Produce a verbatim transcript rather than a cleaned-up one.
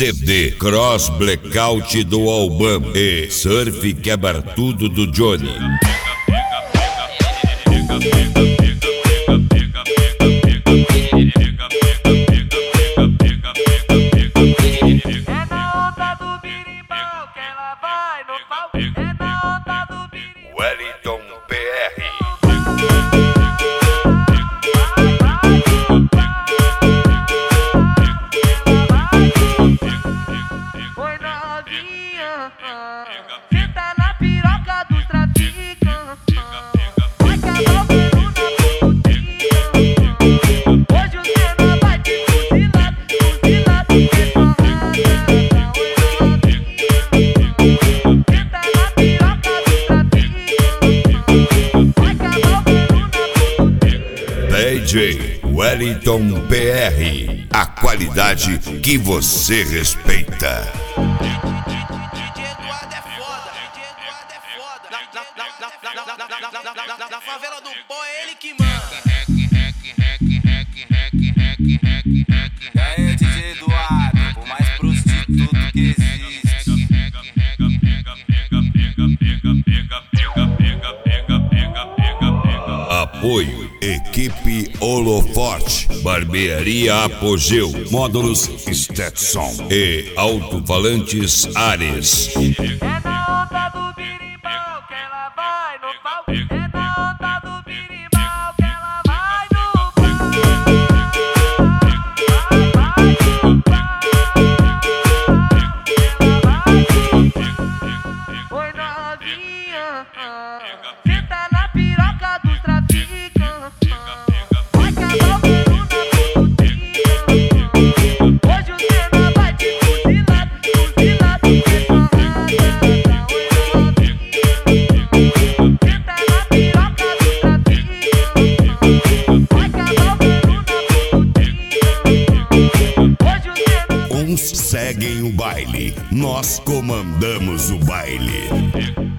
C D Cross Blackout do Albam e Surf Quebra Tudo do Johnny. Wellington P R. Oi novinha, senta na piroca dos traficantes. Vai acabar o pelo na putinha. Hoje o cena vai te fuzilar, fuzilar porque porrada. Oi novinha, senta na piroca dos traficantes. Vai acabar o pelo na putinha. D J Wellington P R, a qualidade que você respeita. Na favela do pó é ele que manda. E aí, D J Eduardo, o mais prostituto que existe. Apoio Equipe Holoforte, Barbearia Apogeu, Módulos Stetson e Alto-Falantes Ares. É na onda do birimbau que ela vai no pau. É na onda do birimbau que ela vai no pau. Vai no pau. Ela vai no pau. Oi novinha, senta na piroca dos traficantes. Vai acabar o pelo na putinha. Hoje o cena vai te fuzilar, fuzilar porque porrada. Senta na piroca dos traficantes. Vai acabar o pelo na putinha. Hoje o cena. Uns seguem o baile, nós comandamos o baile.